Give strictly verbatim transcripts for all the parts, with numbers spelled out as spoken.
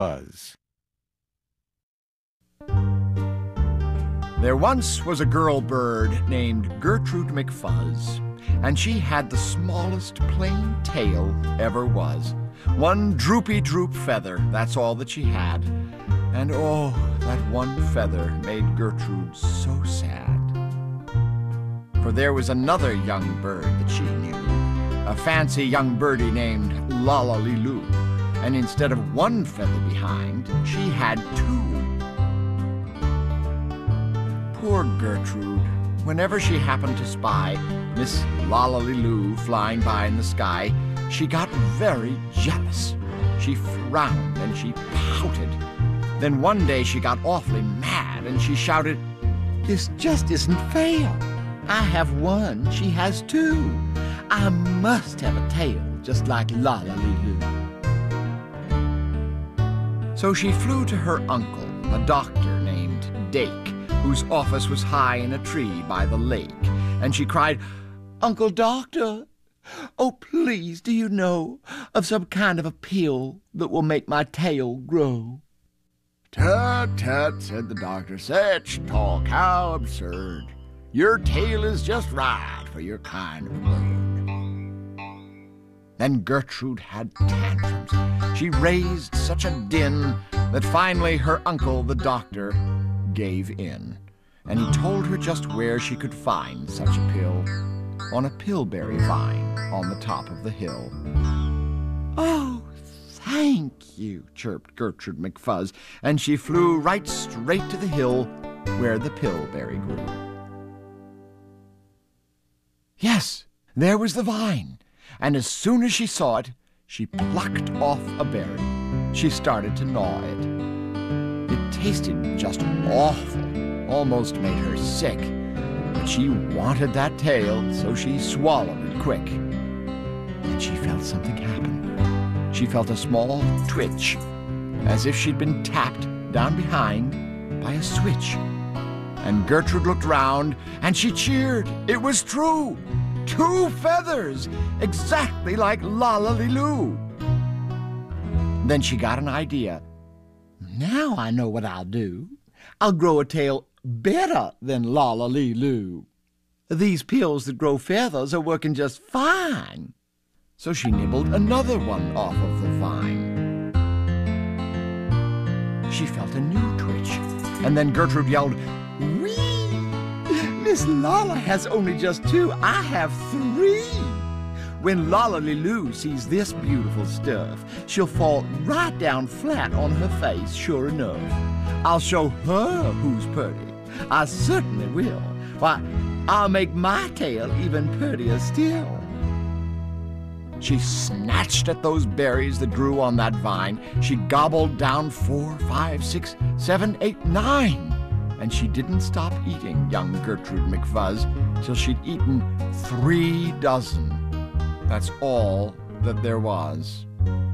McFuzz. There once was a girl bird named Gertrude McFuzz, and she had the smallest plain tail ever was. One droopy droop feather, that's all that she had. And oh, that one feather made Gertrude so sad. For there was another young bird that she knew, a fancy young birdie named Lollaliloo, and instead of one feather behind, she had two. Poor Gertrude, whenever she happened to spy Miss Lollaliloo flying by in the sky, she got very jealous. She frowned and she pouted. Then one day she got awfully mad and she shouted, "This just isn't fair. I have one, she has two. I must have a tail just like Lollaliloo." So she flew to her uncle, a doctor named Dake, whose office was high in a tree by the lake, and she cried, "Uncle Doctor, oh please, do you know of some kind of a pill that will make my tail grow?" "Tut, tut," said the doctor, "such talk, how absurd. Your tail is just right for your kind of bird." Then Gertrude had tantrums. She raised such a din that finally her uncle, the doctor, gave in, and he told her just where she could find such a pill, on a pillberry vine on the top of the hill. "Oh, thank you," chirped Gertrude McFuzz, and she flew right straight to the hill where the pillberry grew. Yes, there was the vine, and as soon as she saw it, she plucked off a berry. She started to gnaw it. It tasted just awful, almost made her sick, but she wanted that tail, so she swallowed it quick. Then she felt something happen. She felt a small twitch, as if she'd been tapped down behind by a switch. And Gertrude looked round, and she cheered. It was true! Two feathers, exactly like Lollaliloo. Then she got an idea. "Now I know what I'll do. I'll grow a tail better than Lollaliloo. These pills that grow feathers are working just fine." So she nibbled another one off of the vine. She felt a new twitch, and then Gertrude yelled, "Whee! Miss Lolla has only just two. I have three." When Lollaliloo sees this beautiful stuff, she'll fall right down flat on her face, sure enough. I'll show her who's pretty. I certainly will. Why, I'll make my tail even prettier still. She snatched at those berries that grew on that vine. She gobbled down four, five, six, seven, eight, nine. And she didn't stop eating young Gertrude McFuzz till she'd eaten three dozen. That's all that there was.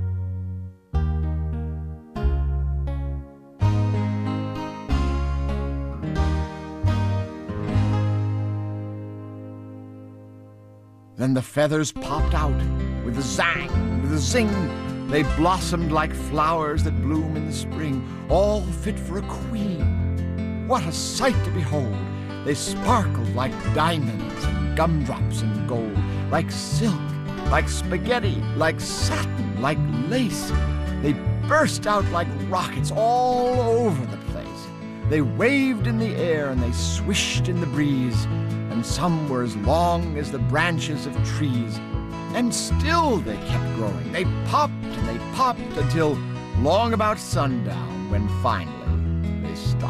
Then the feathers popped out with a zang, with a zing. They blossomed like flowers that bloom in the spring, all fit for a queen. What a sight to behold! They sparkled like diamonds and gumdrops and gold, like silk, like spaghetti, like satin, like lace. They burst out like rockets all over the place. They waved in the air and they swished in the breeze, and some were as long as the branches of trees. And still they kept growing. They popped and they popped until long about sundown, when finally they stopped.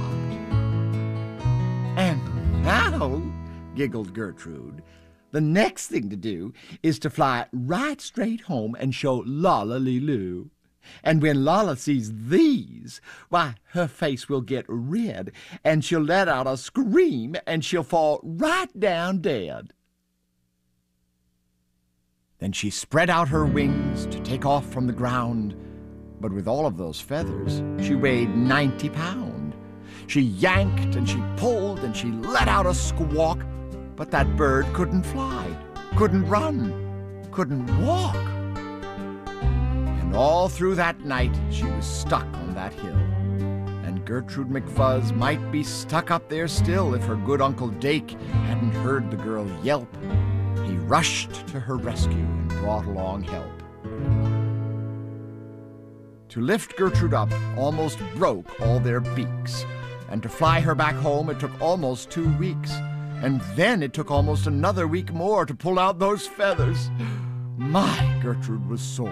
"And now," giggled Gertrude, "the next thing to do is to fly right straight home and show Lollaliloo. And when Lolla sees these, why, her face will get red, and she'll let out a scream, and she'll fall right down dead." Then she spread out her wings to take off from the ground, but with all of those feathers, she weighed ninety pounds. She yanked and she pulled and she let out a squawk, but that bird couldn't fly, couldn't run, couldn't walk. And And all through that night she was stuck on that hill. And Gertrude McFuzz might be stuck up there still if her good Uncle Dake hadn't heard the girl yelp. He rushed to her rescue and brought along help. To lift Gertrude up almost broke all their beaks, and to fly her back home it took almost two weeks, and then it took almost another week more to pull out those feathers. My, Gertrude was sore.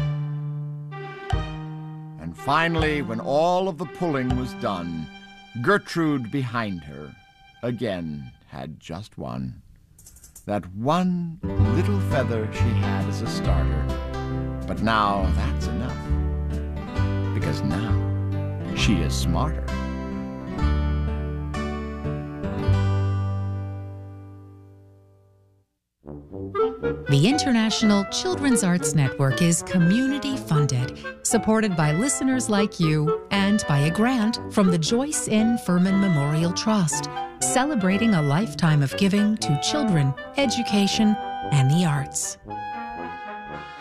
And finally, when all of the pulling was done, Gertrude behind her again had just one. That one little feather she had as a starter. But now that's enough, because now she is smarter. The International Children's Arts Network is community-funded, supported by listeners like you, and by a grant from the Joyce N. Furman Memorial Trust, celebrating a lifetime of giving to children, education, and the arts.